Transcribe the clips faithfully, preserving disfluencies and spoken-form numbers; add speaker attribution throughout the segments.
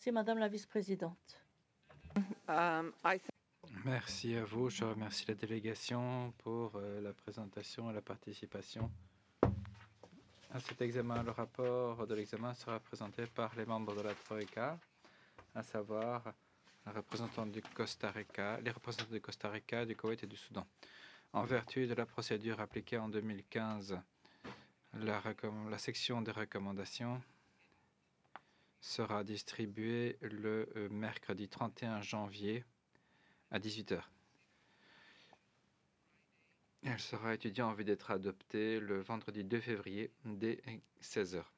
Speaker 1: Merci, Madame la vice-présidente.
Speaker 2: Um, I
Speaker 3: Merci à vous. Je remercie la délégation pour euh, la présentation et la participation à cet examen. Le rapport de l'examen sera présenté par les membres de la Troïka, à savoir un représentant du Costa Rica, les représentants du Costa Rica, du Koweït et du Soudan. En vertu de la procédure appliquée en deux mille quinze, la, la section des recommandations sera distribuée le euh, mercredi trente et un janvier à dix-huit heures. Elle sera étudiée en vue d'être adoptée le vendredi deux février dès seize heures.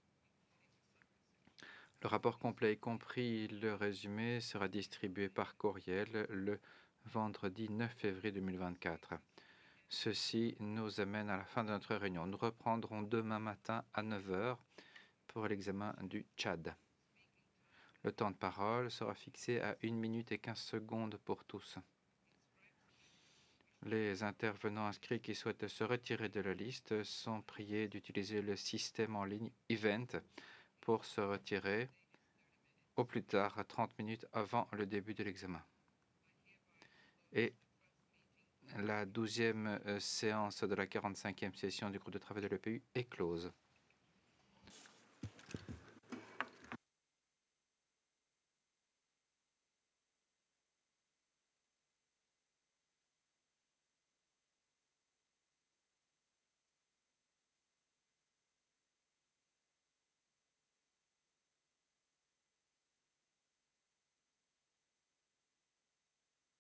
Speaker 3: Le rapport complet, y compris le résumé, sera distribué par courriel le vendredi neuf février deux mille vingt-quatre. Ceci nous amène à la fin de notre réunion. Nous reprendrons demain matin à neuf heures pour l'examen du Tchad. Le temps de parole sera fixé à une minute et quinze secondes pour tous. Les intervenants inscrits qui souhaitent se retirer de la liste sont priés d'utiliser le système en ligne Event pour se retirer au plus tard trente minutes avant le début de l'examen. Et la douzième séance de la quarante-cinquième session du groupe de travail de l'E P U est close.